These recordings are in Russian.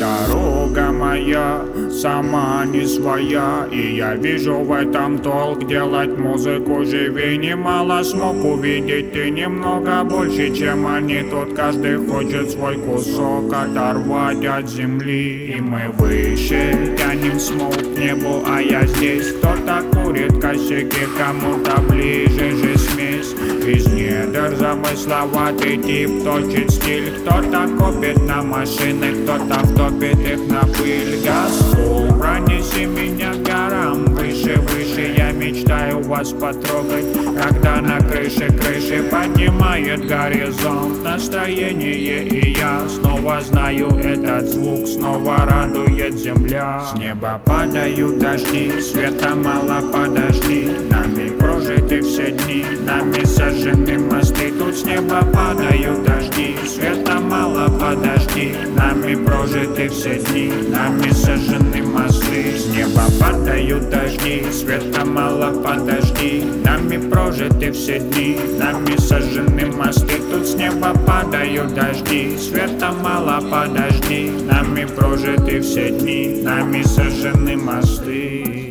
Дорога моя сама не своя, и я вижу в этом толк делать музыку живей. Немало смог увидеть и немного больше, чем они. Тут каждый хочет свой кусок оторвать от земли. И мы выше тянем смог к небу, а я здесь. Кто-то курит косяки, кому-то ближе же смесь. Из недр замысловатый тип точит стиль. Кто-то копит на машины, кто-то втопит их на пыль. Господь, пронеси меня к горам выше, выше. Я мечтаю вас потрогать, когда на крыше поднимает горизонт настроение. И я снова знаю этот звук, снова радует земля. С неба падают дожди, света мало, подожди. Нами прожиты все дни, нами сожжены мосты. Тут с неба падают дожди, света мало, подожди. Нами прожиты все дни, нами сожжены мосты. С неба падают дожди, света мало, подожди. Нами прожиты все дни, нами сожжены мосты. Тут с неба падают дожди, света мало, подожди. Нами прожиты все дни, нами сожжены мосты.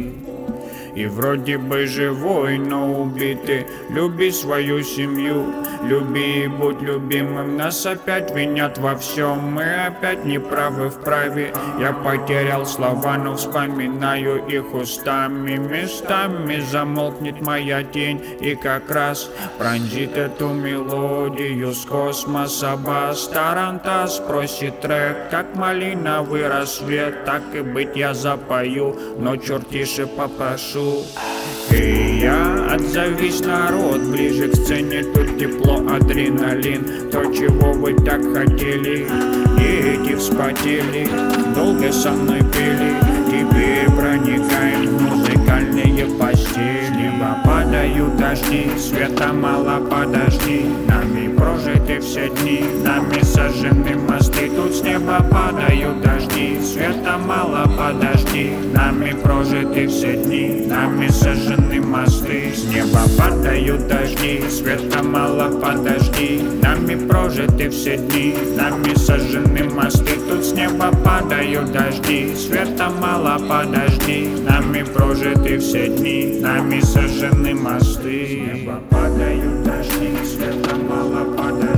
И вроде бы живой, но убитый. Люби свою семью, люби и будь любимым. Нас опять винят во всем, мы опять неправы в праве. Я потерял слова, но вспоминаю их устами. Местами замолкнет моя тень, и как раз пронзит эту мелодию с космоса бас. Тарантас просит трек, как малиновый рассвет. Так и быть я запою, но черт тише попрошу. И я отзовись, народ, ближе к сцене. Тут тепло, адреналин, то, чего вы так хотели. Дети вспотели, долго со мной пели. Теперь проникаем в музыкальные постели. С неба падают дожди, света мало, подожди. Нами прожиты все дни, нами сожжены мосты. Тут с неба падают дожди, света мало, подожди. Нами прожиты все дни, нами сожжены мосты. С неба падают дожди, света мало, подожди. Нами прожиты все дни, нами сожжены мосты. Тут с неба падают дожди, света мало, подожди. Нами прожиты все дни, нами сожжены мосты. С неба падают дожди, света мало, подожди.